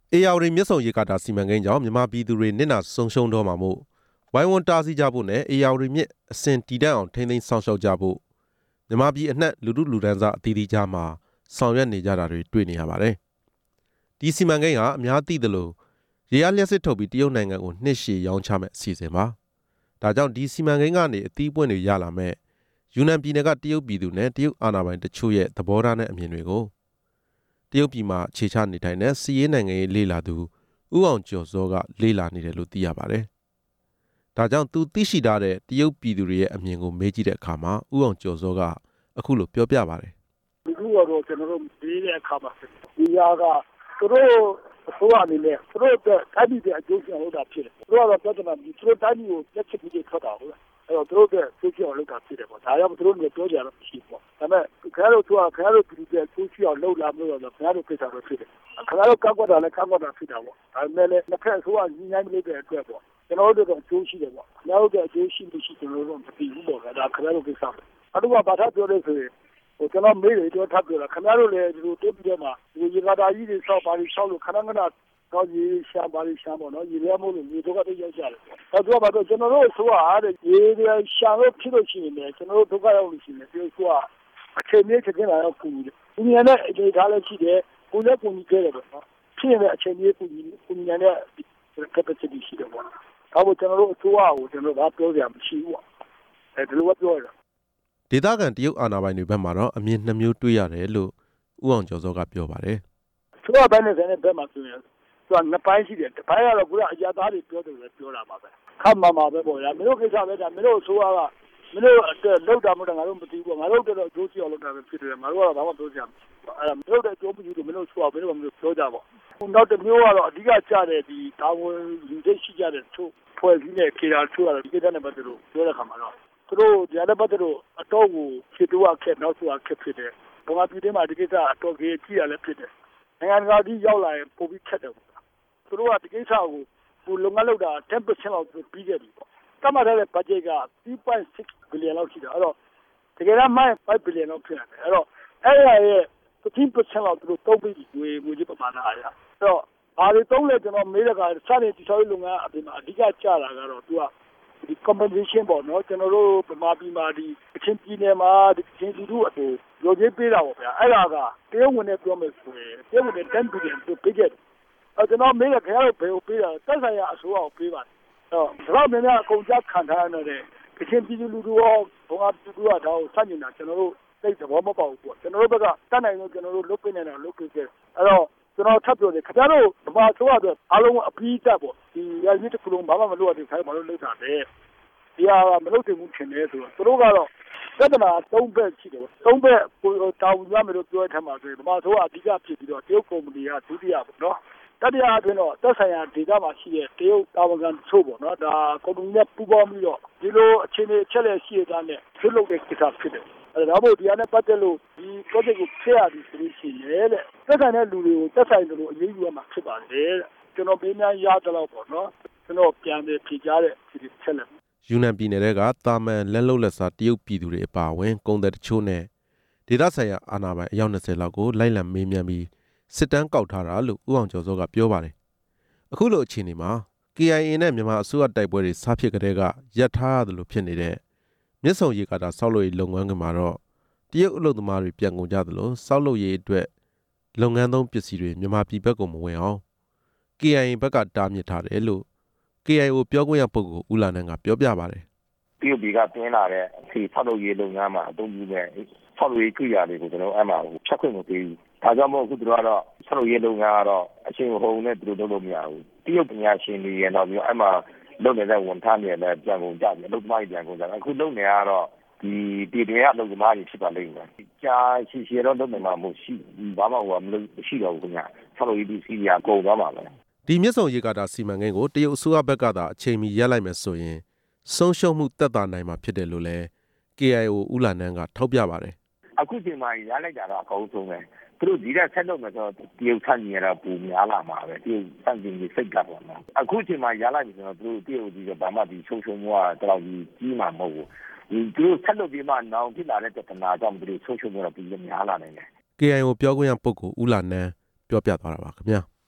အေယာဝတီမြစ်ဆုံရေကာတာစီမံကိန်းကြောင့်မြန်မာပြည်သူတွေနစ်နာဆုံးရှုံးတော့မှာမို့ဝိုင်းဝန်းတားဆီးကြဖို့နဲ့အေယာဝတီမြစ်အစဉ်တည်တံ့အောင်ထိန်းသိမ်းဆောင်ရှောက်ကြဖို့မြန်မာပြည်အနှံ့လူထုလူတန်းစားအသီးသီးကြားမှာဆောင်ရွက်နေကြတာတွေတွေ့နေရပါတယ်။ဒီစီမံကိန်းဟာအများသိသလိုရေအားလျှက်စစ်ထုတ်ပြီးတရုတ်နိုင်ငံကိုနှစ်ရှည်ရောင်းချမဲ့အစီအစဉ်ပါ။ဒါကြောင့်ဒီစီမံကိန်းကနေအသီးပွင့်တွေရလာမဲ့ယူနန်ပြည်နယ်ကတရုတ်ပြည်သူနဲ့တရုတ်အာဏာပိုင်တချို့ရဲ့သဘောထားနဲ့အမြင်တွေကိုတရုတ်ပြည်မှာအခြေချနေထိုင်တဲ့စီးရေးနိုင်ငံရေးလေ့လာသူဦးအောင်ကျော်စောကလေ့လာနေတယ်လို့သိရပါတယ်။ဒါကြောင့်သူသိရှိထားတဲ့တရုတ်ပြည်သူတွေရဲ့အမြင်ကိုမေးကြည့်တဲ့အခါမှာဦးအောင်ကျော်စောကအခုလိုပြောပြပါတယ်။ဒီလိုတော့ကျွန်တော်တို့မေးတဲ့အခါမှာဒီဟာကသူတို့အစိုးရအနေနဲ့သူတို့အတွက်တိုင်းပြည်အကျိုးဆောင်လုပ်တာဖြစ်တယ်။သူတို့ကတော့ပြဿနာဒီသူတို့တိုင်းပြည်ကိုလက်ချပြီးထွက်တာဟုတ်လား။အဲ့တော့သူတို့အတွက်အကျိုးဆောင်လုပ်တာဖြစ်တယ်ပေါ့။ဒါကြောင့်သူတို့လည်းပြောကြတော့ရှိပေါ့။ဒါပေမဲ့ခင်ဗျားတို့ကခင်ဗျားတို့ပြည်သူအကျိုးဆောင်လုပ်လာလို့တော့ခင်ဗျားတို့ကိစ္စတော့ဖြစ်တယ်။ခင်ဗျားတို့ကောက်ကွက်တာလည်းကောက်ကွက်တာဖြစ်တာပေါ့။ဒါပေမဲ့လည်းနှစ်ဖက်အစိုးရညီနိုင်မလို့တဲ့အတွက်ပေါ့။ကျွန်တော်တို့တော့အကျိုးရှိတယ်ပေါ့။ခင်ဗျားတို့အကျိုးရှိလို့ရှိကျွန်တော်တို့မသိဘူးပေါ့။ဒါခင်ဗျားတို့ကိစ္စပဲ။အဲ့တော့ဘာသာပြောလို့ဆိုရင်ကျွန်တော်မေးတယ်တော့ထပ်ပြောတာခင်ဗျားတို့လည်းဒီလိုတက်ပြီးတော့မှဒီရေကာတာကြီးတွေဆောက်ပါပြီးဆောက်လို့ခဏခဏတော့ရေရှာပါလိရှာပေါ့နော်ရေရဲမို့လို့ရေတော့တော့ရောက်ကြတယ်အဲ့တော့ဘာလို့ကျွန်တော်တို့အစိုးရအားတဲ့ရေတွေရှာလို့ဖြစ်လို့ရှိရင်လည်းကျွန်တော်တို့ဒုက္ခရောက်လို့ရှိရင်ဒီအစိုးရအခြေအနေချက်ချင်းလာတော့ကူတယ်ဒီနေရာနဲ့အခြေထားလည်းရှိတယ်ကိုလည်းကူညီခဲ့တယ်ပေါ့နော်ဖြစ်ရင်အခြေအနေကူညီနေတဲ့ capacity ရှိတယ်ပေါ့ဒါမို့ကျွန်တော်တို့အစိုးရကိုကျွန်တော်တို့ပြောကြမရှိဘူးပေါ့အဲဒီလိုပြောရတာဒေသခံတရုတ်အာဏာပိုင်တွေဘက်မှာတော့အမြင်နှမျိုးတွေ့ရတယ်လို့ဦးအောင်ကျော်စောကပြောပါတယ်။သူကဘယ်နဲ့ဘက်မှာဆိုရင်သူကနှစ်ပိုင်းရှိတယ်။တစ်ပိုင်းကတော့ကအရာသားတွေပြောတယ်လည်းပြောတာပါပဲ။ခတ်မှာပဲပေါ့ဗျာ။မင်းတို့ကိစ္စပဲဒါမင်းတို့အစိုးရကမင်းတို့လောက်တာမဟုတ်တာငါတို့မသိဘူး။ငါတို့တော့အကျိုးရှိအောင်လုပ်တာပဲဖြစ်တယ်။ငါတို့ကတော့ဘာမှပြောကြမှာ။အဲ့ဒါမင်းတို့တဲ့အကျိုးပြုလို့မင်းတို့ဆိုအောင်မင်းတို့ပြောကြပါ။နောက်တစ်မျိုးကတော့အဓိကကျတဲ့ဒီတာဝန်ယူတဲ့ရှိကြတဲ့သူဖွဲ့စည်းတဲ့ခေတာသူကတော့ဒီကိစ္စနဲ့ပတ်သက်လို့ပြောတဲ့ခါမှာတော့သူတို့ဒီအရပ်ဘက်တို့အတော့ကိုခြေတူအခက်နောက်ဆိုအခက်ဖြစ်တယ်။ဘာမှပြည်ထဲမှာဒီကိစ္စအတော့ကြီးကြည့်ရလဲဖြစ်တယ်။နိုင်ငံသားကြီးရောက်လာရင်ပိုပြီးခက်တယ်ပေါ့။သူတို့ကဒီကိစ္စကိုလုံငန်းလောက်တာ 10% လောက်ပြီးခဲ့ပြီပေါ့။တတ်မှတ်တဲ့ budget က 3.6 billion လောက်ရှိတယ်။အဲ့တော့တကယ်တော့5 billion လောက်ဖြစ်တယ်။အဲ့တော့အဲ့ရရဲ့ 15% လောက်သူတို့သုံးပြီးငွေကြီးပမာဏအားရ။အဲ့တော့ဘာတွေသုံးလဲကျွန်တော်မေးတဲ့အခါစတဲ့တိကျရေးလုပ်ငန်းအပြင်မှာအဓိကကျတာကတော့သူကဒီ compensation ပေါ့နော်ကျွန်တော်တို့ဗမာပြည်မှာဒီအချင်းပြည်နယ်မှာဒီချင်းလူထုအတူရောကြီးပေးတာပေါ့ဗျာအဲ့ဒါကတရုတ်ဝင်နဲ့ပြောမယ်ဆိုရင်တရုတ်ဝင်နဲ့10 billion သူပေးခဲ့တယ်ကျွန်တော်မေးရခင်ဗျားတို့ဘယ်ကိုပေးတာတက်ဆိုင်ရာအစိုးရကိုပေးပါတယ်အဲ့တော့ဒါတော့များများအကုန်ကြခံထားရတဲ့အချင်းပြည်လူထုရောဘုံကပြည်သူကဒါကိုစัจနေတာကျွန်တော်တို့သိသဘောမပေါဘူးပေါ့ကျွန်တော်တို့ဘက်ကတတ်နိုင်လို့ကျွန်တော်တို့လုပ်ပေးနေတာလုပ်ပေးခဲ့အဲ့တော့ကျွန်တော်ထပ်ပြောတယ်ခင်ဗျားတို့ဗမာဆိုရတော့အားလုံးအပြီးတက်ပေါ့ဒီရည်ရည်တစ်ခုလုံးဘာမှမလုပ်ရတဲ့ခိုင်းမလို့လုပ်တာလေဒီဟာမလုပ်တင်ဘူးထင်တယ်ဆိုတော့သူတို့ကတော့ပြဿနာ၃ဘက်ရှိတယ်၃ဘက်တာဝန်ရမယ်လို့ပြောထားမှာဆိုရင်ဗမာဆိုအဓိကဖြစ်ပြီးတော့တရုတ်ကုမ္ပဏီကဒုတိယပေါ့နော်တတိယအပြင်တော့သက်ဆိုင်ရာဒေသမှာရှိတဲ့တရုတ်တာဝန်ခံချို့ပေါ့နော်ဒါကုမ္ပဏီနဲ့ပူးပေါင်းပြီးတော့ဒီလိုအခြေအနေအချက်လက်ရှိတဲ့နဲ့ဖြစ်လို့တဲ့ကိစ္စဖြစ်တယ်အဲ့ဒါမို့ဒီအနေနဲ့ပတ်သက်လို့ဒီ project ကိုဖျက်ရသည်ဆိုလို့ရှိရင်တဲ့သက်ဆိုင်တဲ့လူတွေကိုသက်ဆိုင်တယ်လို့အရေးယူရမှာဖြစ်ပါတယ်တဲ့ကျွန်တော်ပေးများရတဲ့လောက်ပေါ့နော်ကျွန်တော်ပြန်ပြီးဖြေကြားတဲ့ဒီချက်လက်ယူနန်ပြည်နယ်ကတာမန်လက်လုံလက်စားတရုတ်ပြည်သူတွေအပါအဝင်ကုန်သည်တချို့နဲ့ဒေသဆိုင်ရာအာဏာပိုင်အယောက်20လောက်ကိုလိုက်လံမေးမြန်းပြီးစစ်တမ်းကောက်ထားတာလို့ဦးအောင်ကျော်စောကပြောပါတယ်။အခုလိုအခြေအနေမှာ KIA နဲ့မြန်မာအစိုးရတိုက်ပွဲတွေစဖြစ်ကြတဲ့ကရပ်ထားရတယ်လို့ဖြစ်နေတဲ့မြစ်ဆုံရေကာတာဆောက်လုပ်ရေးလုပ်ငန်းကမှာတော့တရုတ်အလုပ်သမားတွေပြန်ကုန်ကြသလိုဆောက်လုပ်ရေးအတွက်လုပ်ငန်းသုံးပစ္စည်းတွေမြန်မာပြည်ဘက်ကိုမဝင်အောင် KIA ဘက်ကတားမြစ်ထားတယ်လို့ KIO ပြောခွင့်ရပုဂ္ဂိုလ်ဦးလာနန်းကပြောပြပါတယ်။တရုတ်ပြည်ကတင်းလာတဲ့ဒီဆောက်လုပ်ရေးလုပ်ငန်းမှာအသုံးပြုတဲ့ဆောက်လုပ်ရေးကိရိယာတွေကိုကျွန်တော်အဲ့မှာဖြတ်ခွင့်မပေးဘူး။ဒါကြောင့်မို့အခုတို့ကတော့ဆောက်လုပ်ရေးလုပ်ငန်းကတော့အချိန်ဟုန်နဲ့တို့လုပ်လို့မရဘူး။တရုတ်ပညာရှင်တွေရဲ့တော့ပြီးအဲ့မှာလုပ်နေတဲ့ဝန်ထမ်းတွေလည်းပြန်ကုန်ကြတယ်အလုပ်သမားတွေပြန်ကုန်ကြတယ်အခုလုပ်နေရတော့ဒီပြည်တွင်းကအလုပ်သမားတွေဖြစ်ပါလိမ့်မယ်။ကြာရှည်တော့လုပ်နေမှာမဟုတ်ရှိဘာမှမလုပ်ရှိတော့ဘူးခင်ဗျ။ဆောက်လုပ်ရေးပစ္စည်းတွေကကုန်သွားမှာပဲ။ဒီမြစ်ဆုံရေကာတာစီမံကိန်းကိုတရုတ်အစိုးရဘက်ကသာအချိန်မီရပ်လိုက်မယ်ဆိုရင်ဆုံးရှုံးမှုသက်သာနိုင်မှာဖြစ်တယ်လို့လည်း KIO ဦးလာနန်းကထောက်ပြပါတယ်။အခုချိန်မှာရလိုက်တာတော့အကောင်းဆုံးပဲ။သူတို့ဒီကဆက်လုပ်မယ်ဆိုတော့တရုတ်ဆန့်ကျင်ရတာပုံများလာမှာပဲတရုတ်ဆန့်ကျင်ရေးစိတ်ကပေါ့နော်။အခုချိန်မှာရလိုက်ပြီဆိုတော့သူတို့တရုတ်ဒီကဘာမှဒီဆုံးရှုံးမှုကတော့ကြီးမှာမဟုတ်ဘူး။ဒီသူတို့ဆက်လုပ်ပြီးမှနောင်ဖြစ်လာတဲ့တဏှာကြောင့်သူတို့ဆုံးရှုံးမှုတော့ပြီးများလာနိုင်တယ်။ KIO ပြောခွင့်ရပုဂ္ဂိုလ်ဦးလာနန်းပြောပြသွားတာပါခင်ဗျာ။